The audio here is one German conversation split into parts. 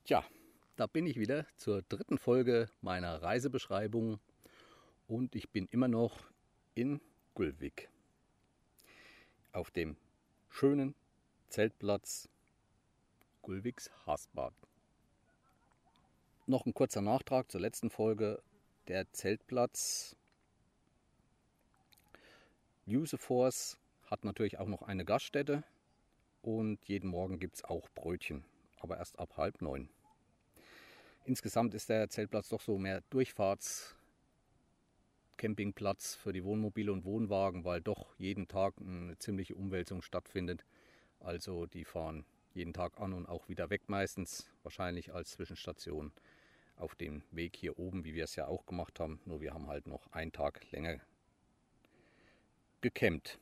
Tja, da bin ich wieder zur dritten Folge meiner Reisebeschreibung und ich bin immer noch in Gulvik auf dem schönen Zeltplatz Gulviks Hasbad. Noch ein kurzer Nachtrag zur letzten Folge. Der Zeltplatz Jusefors hat natürlich auch noch eine Gaststätte und jeden Morgen gibt es auch Brötchen, aber erst ab 8:30. Insgesamt ist der Zeltplatz doch so mehr Durchfahrtscampingplatz für die Wohnmobile und Wohnwagen, weil doch jeden Tag eine ziemliche Umwälzung stattfindet. Also die fahren jeden Tag an und auch wieder weg meistens, wahrscheinlich als Zwischenstation auf dem Weg hier oben, wie wir es ja auch gemacht haben. Nur wir haben halt noch einen Tag länger gecampt.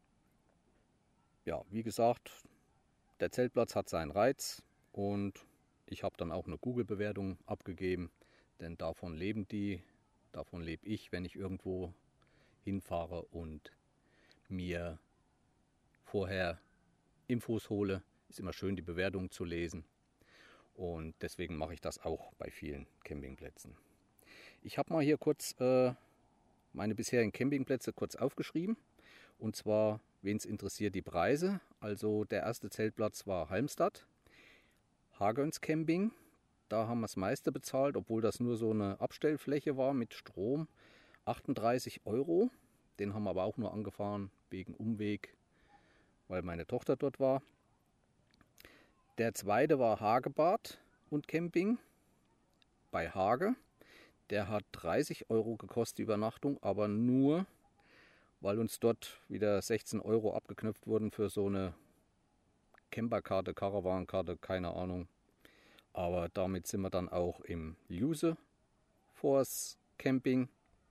Ja, wie gesagt, der Zeltplatz hat seinen Reiz und ich habe dann auch eine Google-Bewertung abgegeben, denn davon lebe ich, wenn ich irgendwo hinfahre und mir vorher Infos hole. Ist immer schön, die Bewertungen zu lesen und deswegen mache ich das auch bei vielen Campingplätzen. Ich habe mal hier kurz meine bisherigen Campingplätze kurz aufgeschrieben und zwar, wen es interessiert, die Preise. Also der erste Zeltplatz war Halmstad. Hagöns Camping, da haben wir das meiste bezahlt, obwohl das nur so eine Abstellfläche war mit Strom. 38 Euro, den haben wir aber auch nur angefahren wegen Umweg, weil meine Tochter dort war. Der zweite war Hagebad und Camping bei Hage. Der hat 30 Euro gekostet die Übernachtung, aber nur, weil uns dort wieder 16 Euro abgeknüpft wurden für so eine Camperkarte, Caravankarte, keine Ahnung. Aber damit sind wir dann auch im Jusefors Camping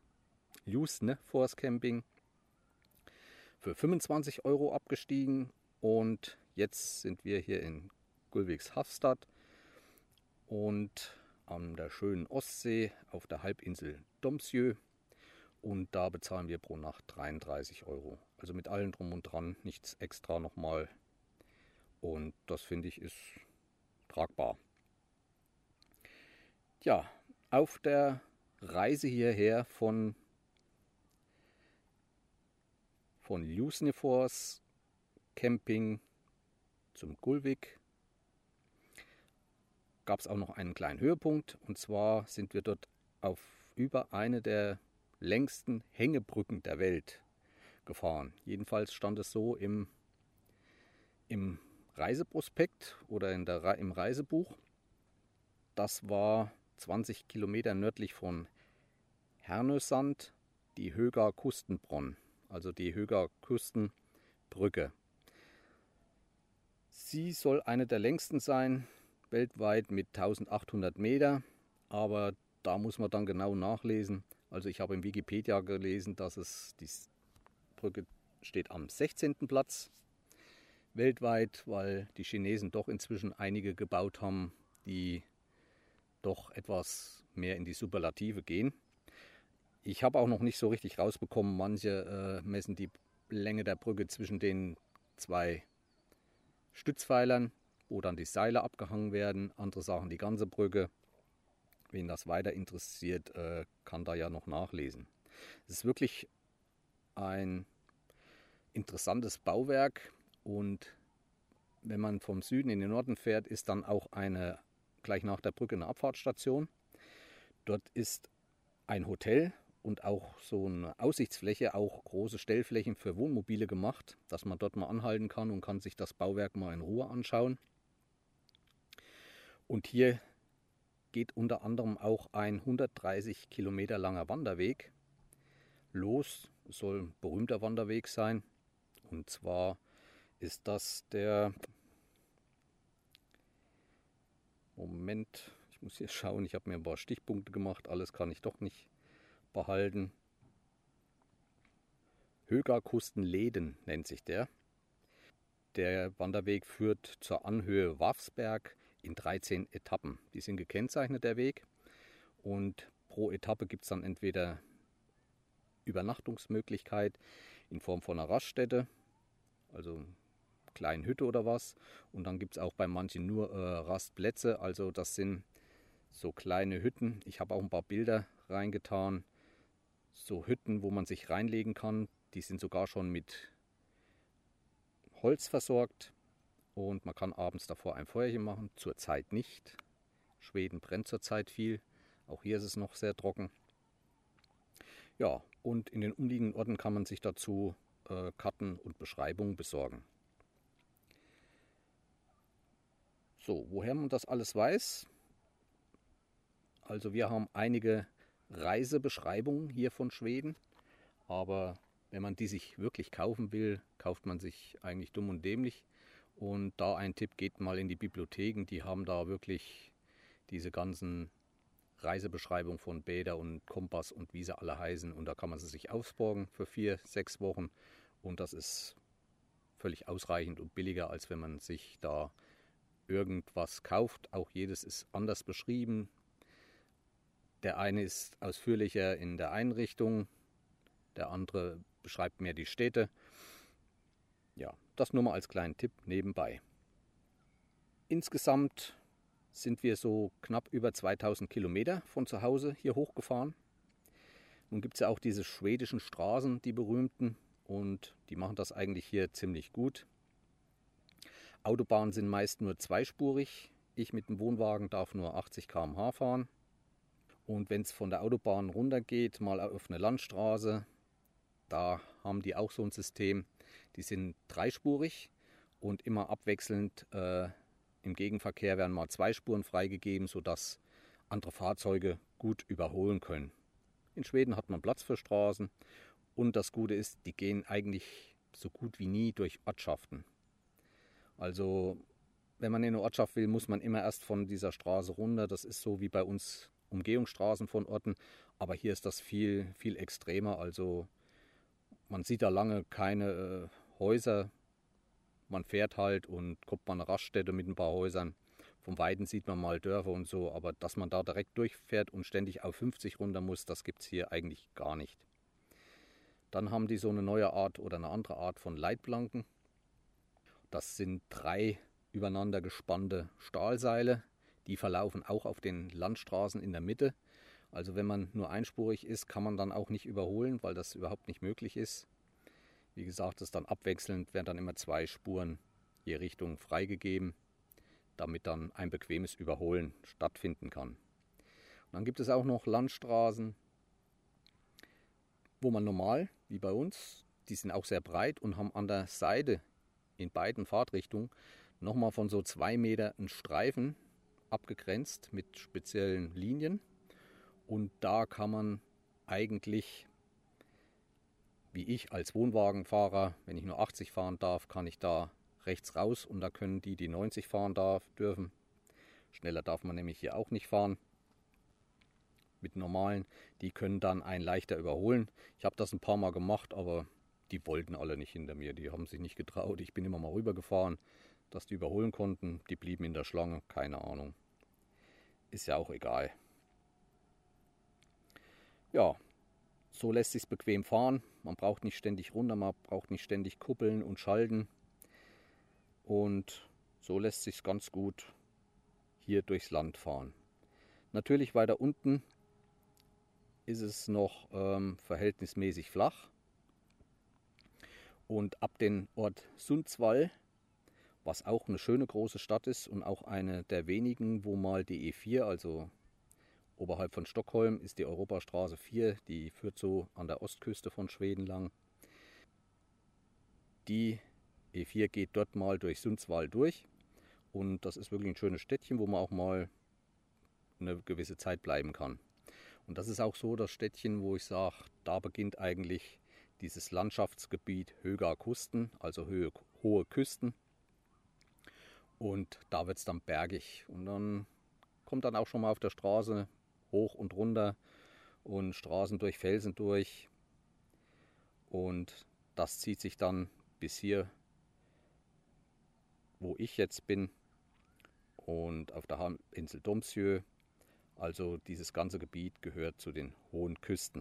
für 25 Euro abgestiegen. Und jetzt sind wir hier in Gulviks Hasbad und an der schönen Ostsee auf der Halbinsel Domsjö. Und da bezahlen wir pro Nacht 33 Euro. Also mit allem drum und dran, nichts extra nochmal. Und das finde ich ist tragbar. Ja, auf der Reise hierher von Jusefors Camping zum Gulvik gab es auch noch einen kleinen Höhepunkt. Und zwar sind wir dort über eine der längsten Hängebrücken der Welt gefahren. Jedenfalls stand es so im Reiseprospekt oder im Reisebuch. Das war 20 Kilometer nördlich von Härnösand, die Höga Kustenbronn, also die Höga Kustenbrücke. Sie soll eine der längsten sein, weltweit mit 1800 Meter, aber da muss man dann genau nachlesen. Also ich habe im Wikipedia gelesen, dass die Brücke steht am 16. Platz weltweit, weil die Chinesen doch inzwischen einige gebaut haben, die doch etwas mehr in die Superlative gehen. Ich habe auch noch nicht so richtig rausbekommen, manche messen die Länge der Brücke zwischen den zwei Stützpfeilern, wo dann die Seile abgehangen werden. Andere sagen die ganze Brücke. Wen das weiter interessiert, kann da ja noch nachlesen. Es ist wirklich ein interessantes Bauwerk und wenn man vom Süden in den Norden fährt, ist dann auch gleich nach der Brücke eine Abfahrtsstation. Dort ist ein Hotel und auch so eine Aussichtsfläche, auch große Stellflächen für Wohnmobile gemacht, dass man dort mal anhalten kann und kann sich das Bauwerk mal in Ruhe anschauen. Und hier geht unter anderem auch ein 130 Kilometer langer Wanderweg los. Es soll ein berühmter Wanderweg sein. Und zwar ist das Moment, ich muss hier schauen, ich habe mir ein paar Stichpunkte gemacht, alles kann ich doch nicht behalten. Höga Kustenleden nennt sich der. Der Wanderweg führt zur Anhöhe Wafsberg in 13 Etappen. Die sind gekennzeichnet, der Weg. Und pro Etappe gibt es dann entweder Übernachtungsmöglichkeit in Form von einer Raststätte, also kleinen Hütte oder was. Und dann gibt es auch bei manchen nur Rastplätze. Also das sind so kleine Hütten. Ich habe auch ein paar Bilder reingetan. So Hütten, wo man sich reinlegen kann. Die sind sogar schon mit Holz versorgt. Und man kann abends davor ein Feuerchen machen. Zurzeit nicht. Schweden brennt zurzeit viel. Auch hier ist es noch sehr trocken. Ja, und in den umliegenden Orten kann man sich dazu Karten und Beschreibungen besorgen. So, woher man das alles weiß? Also wir haben einige Reisebeschreibungen hier von Schweden, aber wenn man die sich wirklich kaufen will, kauft man sich eigentlich dumm und dämlich. Und da ein Tipp, geht mal in die Bibliotheken, die haben da wirklich diese ganzen Reisebeschreibungen von Bäder und Kompass und wie sie alle heißen. Und da kann man sie sich ausborgen für 4-6 Wochen. Und das ist völlig ausreichend und billiger, als wenn man sich da irgendwas kauft. Auch jedes ist anders beschrieben. Der eine ist ausführlicher in der Einrichtung, der andere beschreibt mehr die Städte. Ja, das nur mal als kleinen Tipp nebenbei. Insgesamt sind wir so knapp über 2000 Kilometer von zu Hause hier hochgefahren. Nun gibt es ja auch diese schwedischen Straßen, die berühmten, und die machen das eigentlich hier ziemlich gut. Autobahnen sind meist nur zweispurig. Ich mit dem Wohnwagen darf nur 80 km/h fahren. Und wenn es von der Autobahn runter geht, mal auf eine Landstraße, da haben die auch so ein System. Die sind dreispurig und immer abwechselnd im Gegenverkehr werden mal 2 Spuren freigegeben, sodass andere Fahrzeuge gut überholen können. In Schweden hat man Platz für Straßen und das Gute ist, die gehen eigentlich so gut wie nie durch Ortschaften. Also wenn man in eine Ortschaft will, muss man immer erst von dieser Straße runter. Das ist so wie bei uns Umgehungsstraßen von Orten, aber hier ist das viel, viel extremer. Also man sieht da lange keine Häuser. Man fährt halt und kommt mal eine Raststätte mit ein paar Häusern. Vom Weiten sieht man mal Dörfer und so, aber dass man da direkt durchfährt und ständig auf 50 runter muss, das gibt es hier eigentlich gar nicht. Dann haben die so eine neue Art oder eine andere Art von Leitplanken. Das sind 3 übereinander gespannte Stahlseile. Die verlaufen auch auf den Landstraßen in der Mitte. Also wenn man nur einspurig ist, kann man dann auch nicht überholen, weil das überhaupt nicht möglich ist. Wie gesagt, das ist dann abwechselnd, werden dann immer 2 Spuren je Richtung freigegeben, damit dann ein bequemes Überholen stattfinden kann. Und dann gibt es auch noch Landstraßen, wo man normal, wie bei uns, die sind auch sehr breit und haben an der Seite in beiden Fahrtrichtungen nochmal von so 2 Meter einen Streifen abgegrenzt mit speziellen Linien. Und da kann man eigentlich, wie ich als Wohnwagenfahrer, wenn ich nur 80 fahren darf, kann ich da rechts raus und da können die 90 fahren dürfen. Schneller darf man nämlich hier auch nicht fahren. Mit normalen, die können dann einen leichter überholen. Ich habe das ein paar Mal gemacht, aber die wollten alle nicht hinter mir. Die haben sich nicht getraut. Ich bin immer mal rübergefahren, dass die überholen konnten. Die blieben in der Schlange, keine Ahnung. Ist ja auch egal. Ja, so lässt sich bequem fahren. Man braucht nicht ständig runter, man braucht nicht ständig kuppeln und schalten. Und so lässt sich ganz gut hier durchs Land fahren. Natürlich weiter unten ist es noch verhältnismäßig flach. Und ab dem Ort Sundsvall, was auch eine schöne große Stadt ist und auch eine der wenigen, wo mal die E4, also oberhalb von Stockholm, ist die Europastraße 4, die führt so an der Ostküste von Schweden lang. Die E4 geht dort mal durch Sundsvall durch und das ist wirklich ein schönes Städtchen, wo man auch mal eine gewisse Zeit bleiben kann. Und das ist auch so das Städtchen, wo ich sage, da beginnt eigentlich dieses Landschaftsgebiet Höga Kusten, also hohe Küsten. Und da wird es dann bergig. Und dann kommt dann auch schon mal auf der Straße hoch und runter und Straßen durch Felsen durch. Und das zieht sich dann bis hier, wo ich jetzt bin. Und auf der Insel Domsjö. Also dieses ganze Gebiet gehört zu den hohen Küsten.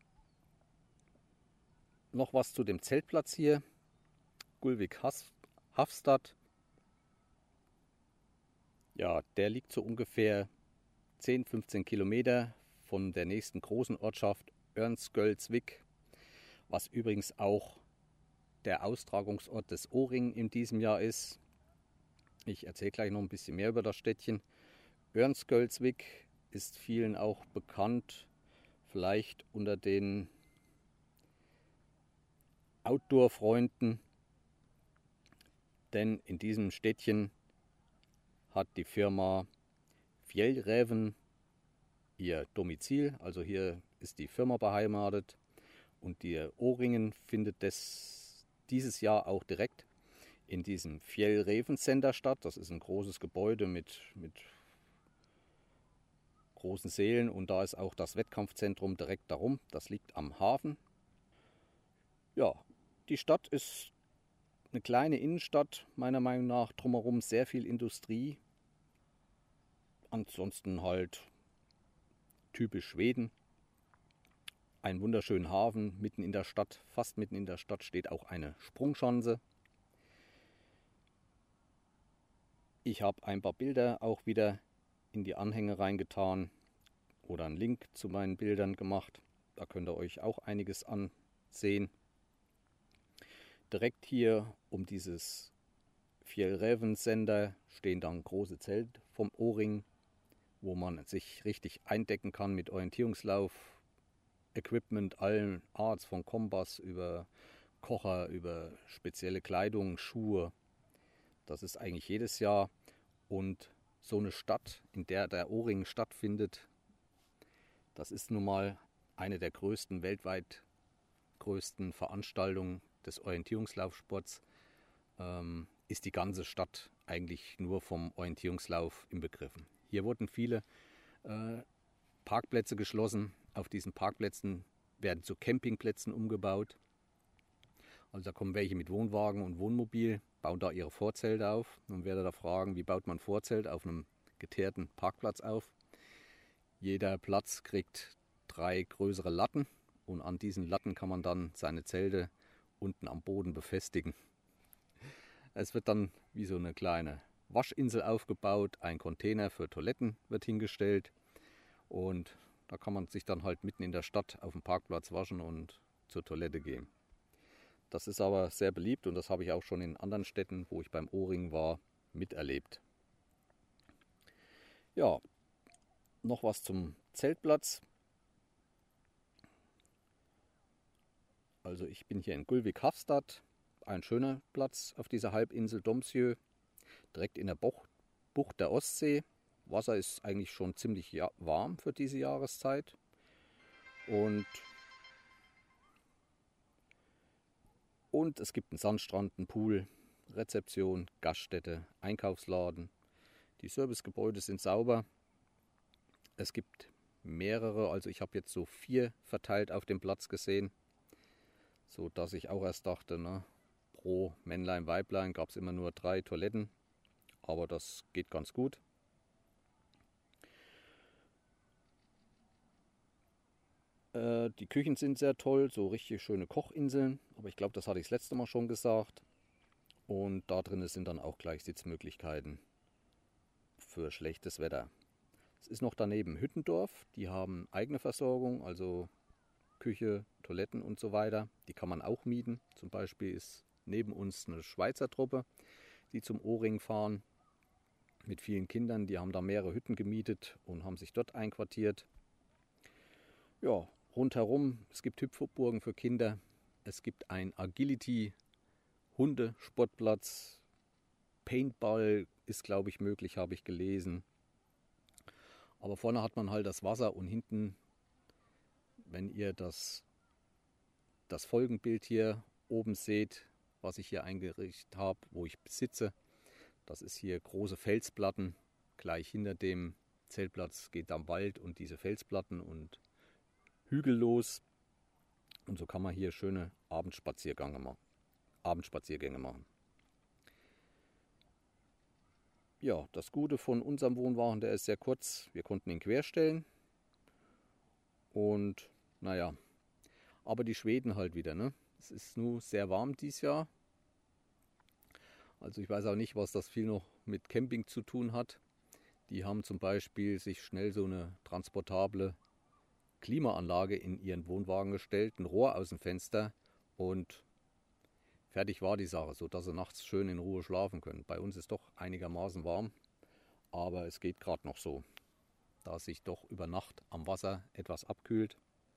Noch was zu dem Zeltplatz hier. Gullvik Hafstad. Ja, der liegt so ungefähr 10-15 Kilometer von der nächsten großen Ortschaft Örnsköldsvik, was übrigens auch der Austragungsort des O-Ring in diesem Jahr ist. Ich erzähle gleich noch ein bisschen mehr über das Städtchen. Örnsköldsvik ist vielen auch bekannt, vielleicht unter den Outdoor-Freunden, denn in diesem Städtchen hat die Firma Fjällräven ihr Domizil, also hier ist die Firma beheimatet und der O-Ringen findet dieses Jahr auch direkt in diesem Fjällräven Center statt. Das ist ein großes Gebäude mit großen Sälen und da ist auch das Wettkampfzentrum direkt darum. Das liegt am Hafen. Ja, die Stadt ist eine kleine Innenstadt, meiner Meinung nach, drumherum sehr viel Industrie. Ansonsten halt typisch Schweden. Einen wunderschönen Hafen mitten in der Stadt, fast mitten in der Stadt steht auch eine Sprungschanze. Ich habe ein paar Bilder auch wieder in die Anhänge reingetan oder einen Link zu meinen Bildern gemacht. Da könnt ihr euch auch einiges ansehen. Direkt hier um dieses Fjällräven-Sender stehen dann große Zelte vom O-Ring, wo man sich richtig eindecken kann mit Orientierungslauf, Equipment allen Arts, von Kompass über Kocher, über spezielle Kleidung, Schuhe. Das ist eigentlich jedes Jahr. Und so eine Stadt, in der der O-Ring stattfindet, das ist nun mal eine der größten, weltweit größten Veranstaltungen des Orientierungslaufsports. Ist die ganze Stadt eigentlich nur vom Orientierungslauf inbegriffen. Hier wurden viele Parkplätze geschlossen. Auf diesen Parkplätzen werden zu Campingplätzen umgebaut. Also da kommen welche mit Wohnwagen und Wohnmobil, bauen da ihre Vorzelte auf. Nun werdet ihr fragen, wie baut man ein Vorzelt auf einem geteerten Parkplatz auf? Jeder Platz kriegt 3 größere Latten und an diesen Latten kann man dann seine Zelte unten am Boden befestigen. Es wird dann wie so eine kleine Waschinsel aufgebaut, ein Container für Toiletten wird hingestellt und da kann man sich dann halt mitten in der Stadt auf dem Parkplatz waschen und zur Toilette gehen. Das ist aber sehr beliebt und das habe ich auch schon in anderen Städten, wo ich beim O-Ring war, miterlebt. Ja, noch was zum Zeltplatz. Also ich bin hier in Gulvik-Hafstad, ein schöner Platz auf dieser Halbinsel Domsjö, direkt in der Bucht der Ostsee. Wasser ist eigentlich schon ziemlich warm für diese Jahreszeit. Und es gibt einen Sandstrand, einen Pool, Rezeption, Gaststätte, Einkaufsladen. Die Servicegebäude sind sauber. Es gibt mehrere, also ich habe jetzt so 4 verteilt auf dem Platz gesehen. So dass ich auch erst dachte, pro Männlein, Weiblein gab es immer nur 3 Toiletten. Aber das geht ganz gut. Die Küchen sind sehr toll, so richtig schöne Kochinseln. Aber ich glaube, das hatte ich das letzte Mal schon gesagt. Und da drin sind dann auch gleich Sitzmöglichkeiten für schlechtes Wetter. Es ist noch daneben Hüttendorf. Die haben eigene Versorgung, also Küche, Toiletten und so weiter. Die kann man auch mieten. Zum Beispiel ist neben uns eine Schweizer Truppe, die zum O-Ring fahren mit vielen Kindern. Die haben da mehrere Hütten gemietet und haben sich dort einquartiert. Ja, rundherum, es gibt Hüpfburgen für Kinder. Es gibt ein Agility-Hundesportplatz. Paintball ist, glaube ich, möglich, habe ich gelesen. Aber vorne hat man halt das Wasser und hinten, wenn ihr das Folgenbild hier oben seht, was ich hier eingerichtet habe, wo ich sitze, das ist hier große Felsplatten. Gleich hinter dem Zeltplatz geht am Wald und diese Felsplatten und Hügel los. Und so kann man hier schöne Abendspaziergänge machen. Ja, das Gute von unserem Wohnwagen, der ist sehr kurz. Wir konnten ihn querstellen. Und naja, aber die Schweden halt wieder, ne? Es ist nur sehr warm dieses Jahr. Also ich weiß auch nicht, was das viel noch mit Camping zu tun hat. Die haben zum Beispiel sich schnell so eine transportable Klimaanlage in ihren Wohnwagen gestellt, ein Rohr aus dem Fenster und fertig war die Sache, sodass sie nachts schön in Ruhe schlafen können. Bei uns ist doch einigermaßen warm, aber es geht gerade noch so, da es sich doch über Nacht am Wasser etwas abkühlt.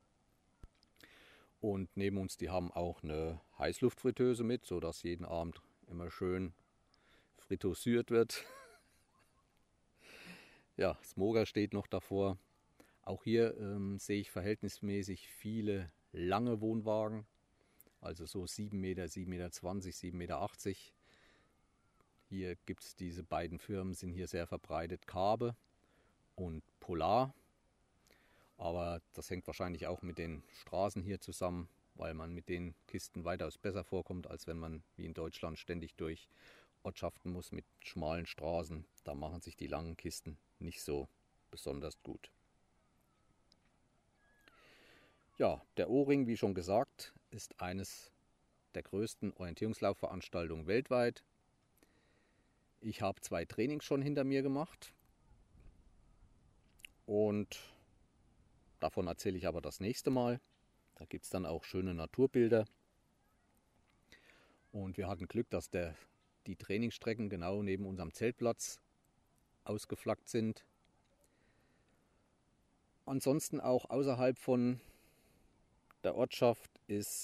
Und neben uns, die haben auch eine Heißluftfritteuse mit, sodass jeden Abend immer schön fritosiert wird. Ja, Smoker steht noch davor. Auch hier sehe ich verhältnismäßig viele lange Wohnwagen, also so 7 Meter, 7,20 Meter, 7,80 Meter. Hier gibt es diese beiden Firmen, sind hier sehr verbreitet, Kabe und Polar. Aber das hängt wahrscheinlich auch mit den Straßen hier zusammen, weil man mit den Kisten weitaus besser vorkommt, als wenn man wie in Deutschland ständig durch Ortschaften muss mit schmalen Straßen. Da machen sich die langen Kisten nicht so besonders gut. Ja, der O-Ring, wie schon gesagt, ist eines der größten Orientierungslaufveranstaltungen weltweit. Ich habe 2 Trainings schon hinter mir gemacht und davon erzähle ich aber das nächste Mal. Da gibt es dann auch schöne Naturbilder. Und wir hatten Glück, dass die Trainingsstrecken genau neben unserem Zeltplatz ausgeflaggt sind. Ansonsten auch außerhalb von der Ortschaft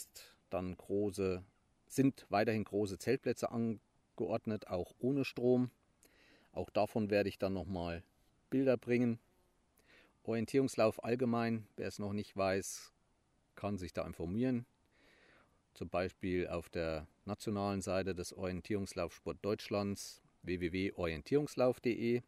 sind weiterhin große Zeltplätze angeordnet, auch ohne Strom. Auch davon werde ich dann nochmal Bilder bringen. Orientierungslauf allgemein, wer es noch nicht weiß, kann sich da informieren. Zum Beispiel auf der nationalen Seite des Orientierungslaufsport Deutschlands www.orientierungslauf.de.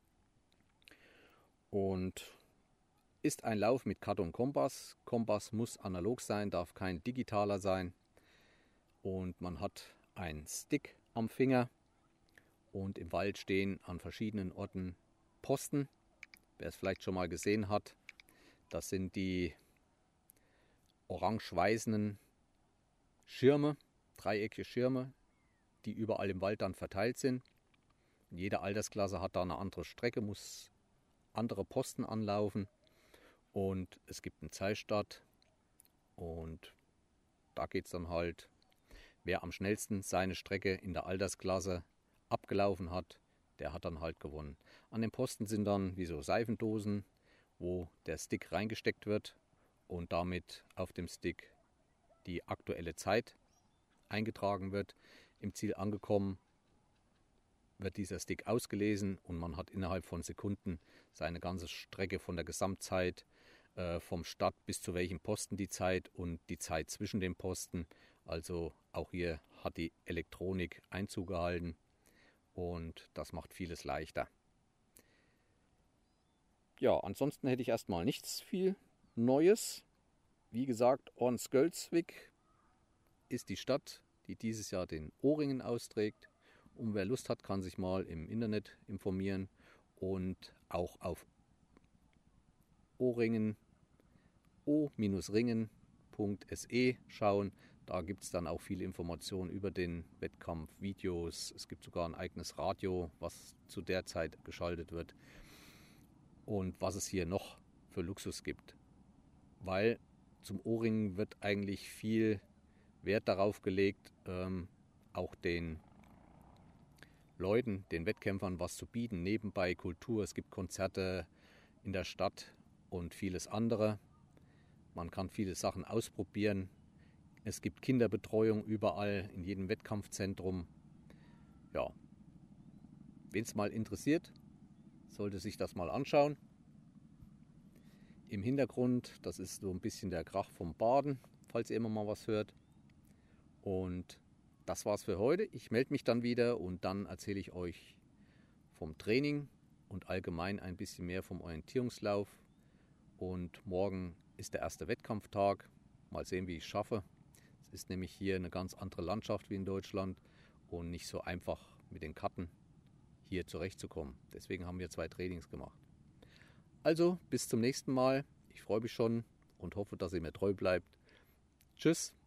Und ist ein Lauf mit Karte und Kompass. Kompass muss analog sein, darf kein digitaler sein. Und man hat einen Stick am Finger und im Wald stehen an verschiedenen Orten Posten. Wer es vielleicht schon mal gesehen hat, das sind die orange-weißen Schirme, dreieckige Schirme, die überall im Wald dann verteilt sind. Jede Altersklasse hat da eine andere Strecke, muss andere Posten anlaufen und es gibt einen Zeitstart und da geht es dann halt, wer am schnellsten seine Strecke in der Altersklasse abgelaufen hat, der hat dann halt gewonnen. An den Posten sind dann wie so Seifendosen, wo der Stick reingesteckt wird und damit auf dem Stick die aktuelle Zeit eingetragen wird. Im Ziel angekommen wird dieser Stick ausgelesen und man hat innerhalb von Sekunden seine ganze Strecke von der Gesamtzeit, vom Start bis zu welchem Posten die Zeit und die Zeit zwischen den Posten. Also auch hier hat die Elektronik Einzug gehalten und das macht vieles leichter. Ja, ansonsten hätte ich erstmal nichts viel Neues. Wie gesagt, Ornsköldsvik ist die Stadt, die dieses Jahr den O-Ringen austrägt. Und wer Lust hat, kann sich mal im Internet informieren und auch auf o-ringen.se schauen. Da gibt es dann auch viele Informationen über den Wettkampf, Videos. Es gibt sogar ein eigenes Radio, was zu der Zeit geschaltet wird. Und was es hier noch für Luxus gibt. Weil zum O-Ringen wird eigentlich viel Wert darauf gelegt, auch den Leuten, den Wettkämpfern was zu bieten. Nebenbei Kultur, es gibt Konzerte in der Stadt und vieles andere. Man kann viele Sachen ausprobieren. Es gibt Kinderbetreuung überall, in jedem Wettkampfzentrum. Ja, wen es mal interessiert, sollte sich das mal anschauen. Im Hintergrund, das ist so ein bisschen der Krach vom Baden, falls ihr immer mal was hört. Und das war's für heute. Ich melde mich dann wieder und dann erzähle ich euch vom Training und allgemein ein bisschen mehr vom Orientierungslauf. Und morgen ist der erste Wettkampftag. Mal sehen, wie ich es schaffe. Es ist nämlich hier eine ganz andere Landschaft wie in Deutschland und nicht so einfach mit den Karten hier zurechtzukommen. Deswegen haben wir 2 Trainings gemacht. Also bis zum nächsten Mal. Ich freue mich schon und hoffe, dass ihr mir treu bleibt. Tschüss.